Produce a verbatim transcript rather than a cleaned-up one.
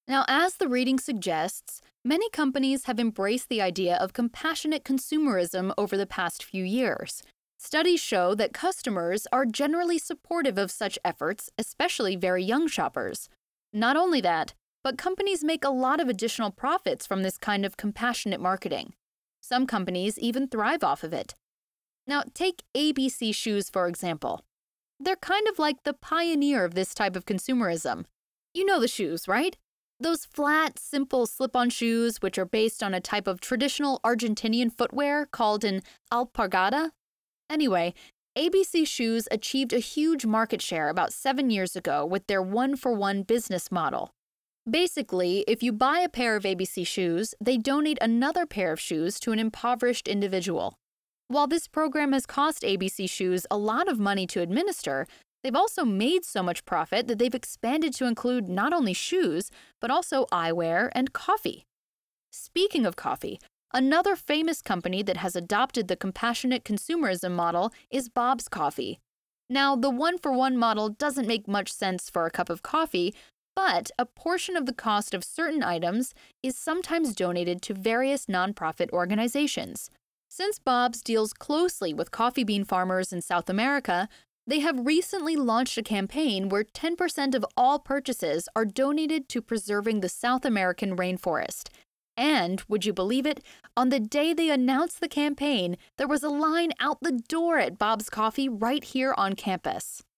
Now, as the reading suggests, many companies have embraced the idea of compassionate consumerism over the past few years. Studies show that customers are generally supportive of such efforts, especially very young shoppers. Not only that, but companies make a lot of additional profits from this kind of compassionate marketing. Some companies even thrive off of it. Now, take A B C Shoes, for example. They're kind of like the pioneer of this type of consumerism. You know the shoes, right? Those flat, simple slip-on shoes which are based on a type of traditional Argentinian footwear called an alpargata. Anyway, A B C Shoes achieved a huge market share about seven years ago with their one-for-one business model. Basically, if you buy a pair of A B C shoes, they donate another pair of shoes to an impoverished individual. While this program has cost A B C Shoes a lot of money to administer, they've also made so much profit that they've expanded to include not only shoes, but also eyewear and coffee. Speaking of coffee, another famous company that has adopted the compassionate consumerism model is Bob's Coffee. Now, the one-for-one model doesn't make much sense for a cup of coffee, but a portion of the cost of certain items is sometimes donated to various nonprofit organizations. Since Bob's deals closely with coffee bean farmers in South America, they have recently launched a campaign where ten percent of all purchases are donated to preserving the South American rainforest. And, would you believe it, on the day they announced the campaign, there was a line out the door at Bob's Coffee right here on campus.